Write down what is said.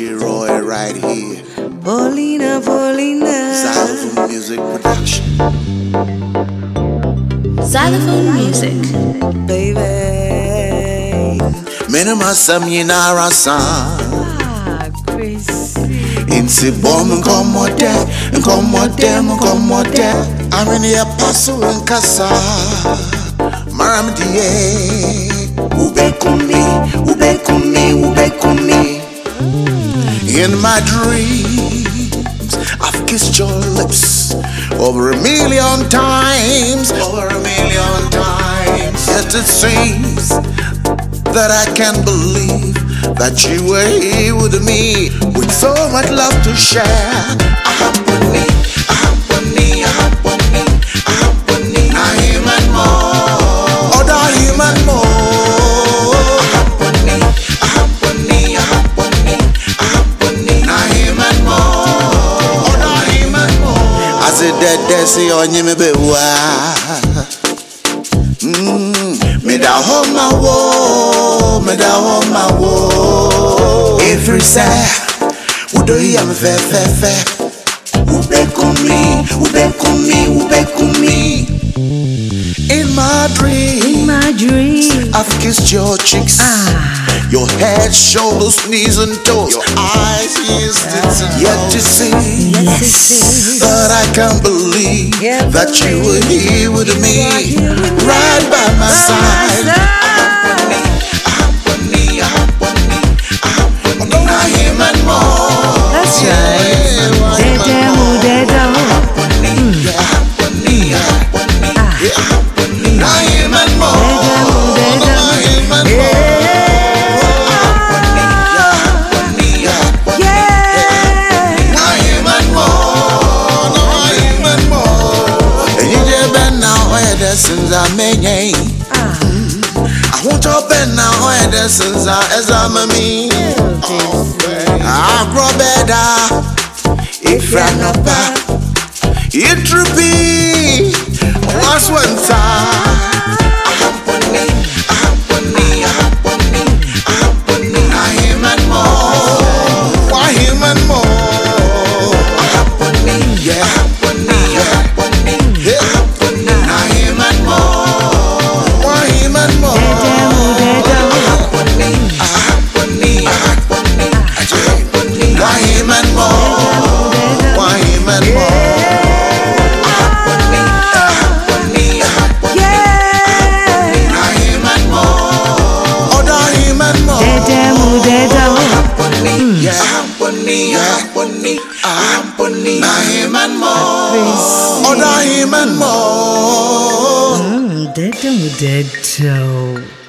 DJ Roy right here. Paulina. Xylophone Music Production. Xylophone Music. Baby. Minima Samyinara San. Chris. Insi bomb nkomode. I'm in the apostle in Kasa. Maram die. Ube kumi. In my dreams, I've kissed your lips over a million times. Yet it seems that I can't believe that you were here with me, with so much love to share. Ahapani. Ahim and more. Oda him and more. Desi onye mebe wa me da homa wo every say udo ya me fe ube kumi in my dreams I've kissed your cheeks, your head, shoulders, knees and toes, your eyes, ears, tits and yet to see that I can't believe that you were here with me, right by my side. Him and more. That's right. Since I made I want your bed now, and since I me. I grow better if I not back. It should be once one time. Him and more. Dead.